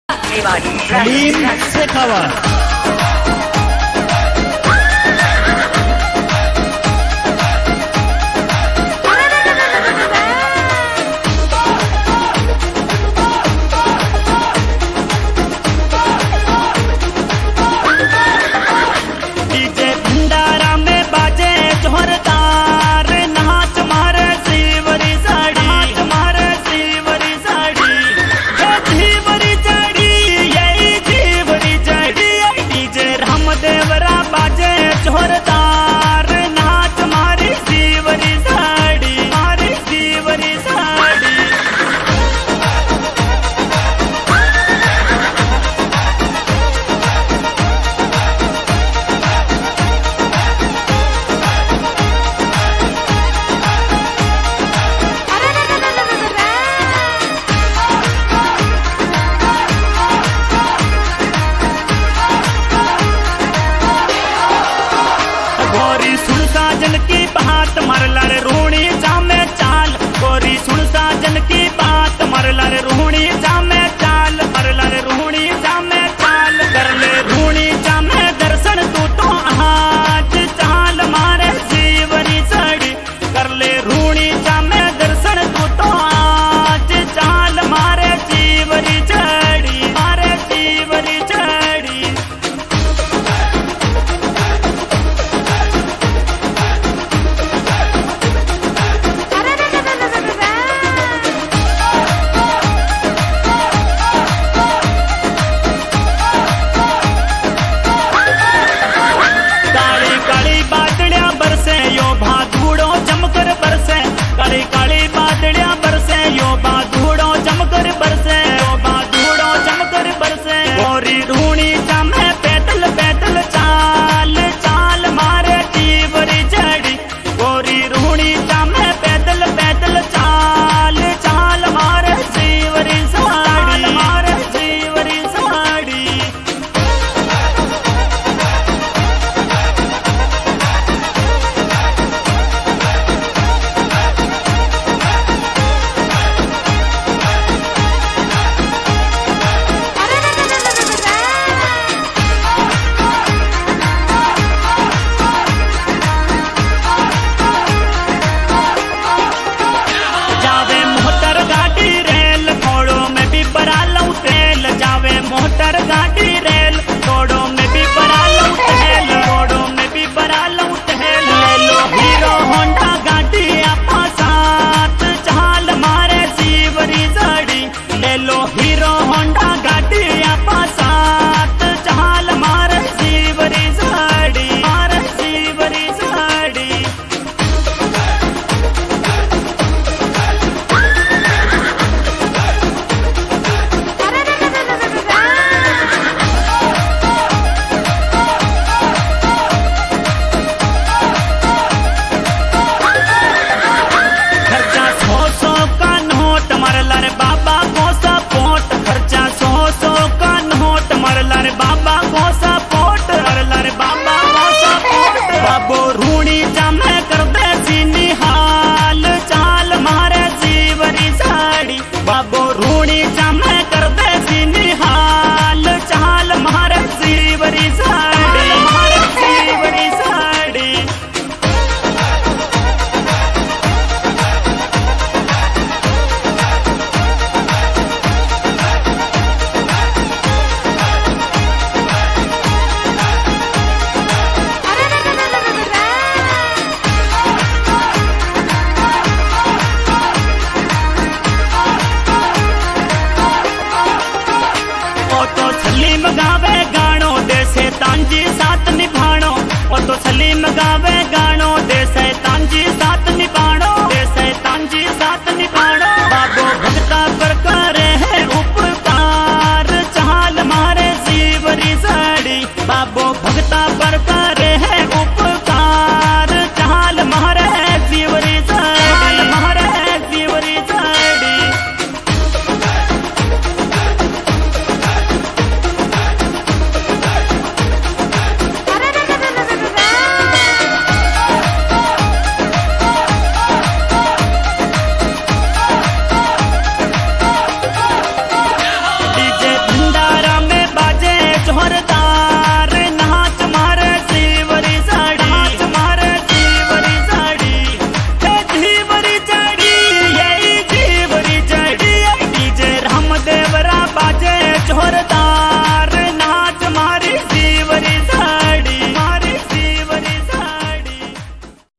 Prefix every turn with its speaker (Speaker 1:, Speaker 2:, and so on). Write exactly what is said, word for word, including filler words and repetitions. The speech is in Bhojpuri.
Speaker 1: सलीम शेखावत।
Speaker 2: साजन की बात मरला रे रूणी जामे चाल, गोरी सुन साजन की बात मरला रे रूणी जामे चाल, मरला रे रूणी जामे चाल, कर ले रूणी जामे दर्शन तू तो आज चाल मारे जीवनी सड़ी, कर ले रूणी जामे दर्शन तू तो आज चाल मारे जीवनी चढ़ी, मारे जीवनी चढ़ी। काली काली बादलियां बरसे यो बादूड़ो जमकर बरसे, यो बादूड़ो जमकर बरसे, गोरी ढूंढी जामे पैदल पैदल चाल चाल मारे जीवरी चढ़ी, गोरी ढूंढी जामे पैदल पैदल चाल चाल मारे जीवरी साड़ी, मारे जीवरी साड़ी। मोटर गाड़ी रेल तोड़ो में भी बड़ा लौट हेल, तोड़ो में भी बड़ा लौट हेल, ले लो हीरो होंडा गाड़ी आपा साथ चाल मारे जीवरी साड़ी, ले लो हीरो होंडा गाड़ी आपा साथ चाल मारे जीवरी साड़ी, मारे जीवरी साड़ी। बाबो रूणी जामे कर दे सीनी हाल चाल मारे जीवरी साड़ी, मारे जीवरी साड़ी। सलीम गावे गानो देसे तांजी साथ निभाणो, ओ तो सलीम गावे